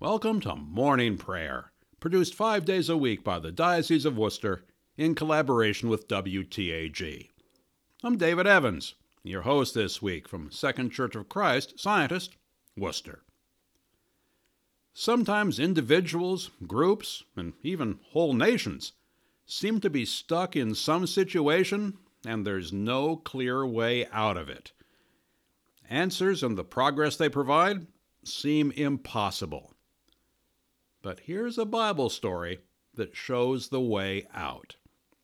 Welcome to Morning Prayer, produced 5 days a week by the Diocese of Worcester in collaboration with WTAG. I'm David Evans, your host this week from Second Church of Christ, Scientist, Worcester. Sometimes individuals, groups, and even whole nations seem to be stuck in some situation and there's no clear way out of it. Answers and the progress they provide seem impossible. But here's a Bible story that shows the way out.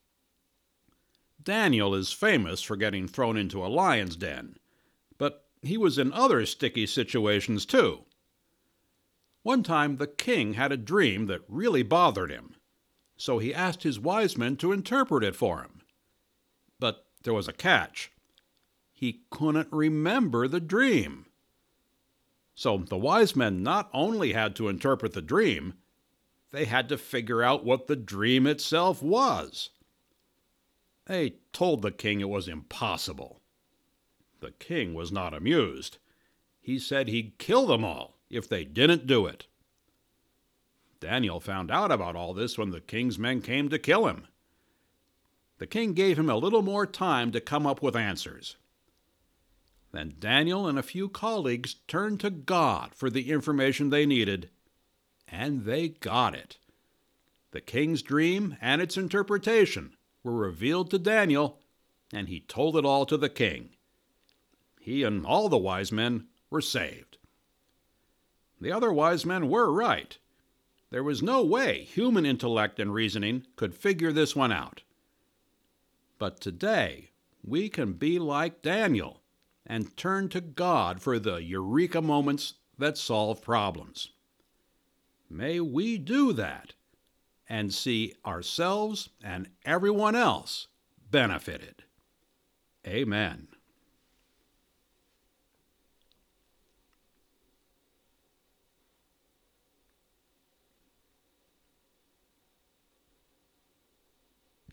Daniel is famous for getting thrown into a lion's den, but he was in other sticky situations too. One time the king had a dream that really bothered him, so he asked his wise men to interpret it for him. But there was a catch. He couldn't remember the dream. So the wise men not only had to interpret the dream, they had to figure out what the dream itself was. They told the king it was impossible. The king was not amused. He said he'd kill them all if they didn't do it. Daniel found out about all this when the king's men came to kill him. The king gave him a little more time to come up with answers. Then Daniel and a few colleagues turned to God for the information they needed, and they got it. The king's dream and its interpretation were revealed to Daniel, and he told it all to the king. He and all the wise men were saved. The other wise men were right. There was no way human intellect and reasoning could figure this one out. But today, we can be like Daniel and turn to God for the eureka moments that solve problems. May we do that and see ourselves and everyone else benefited. Amen.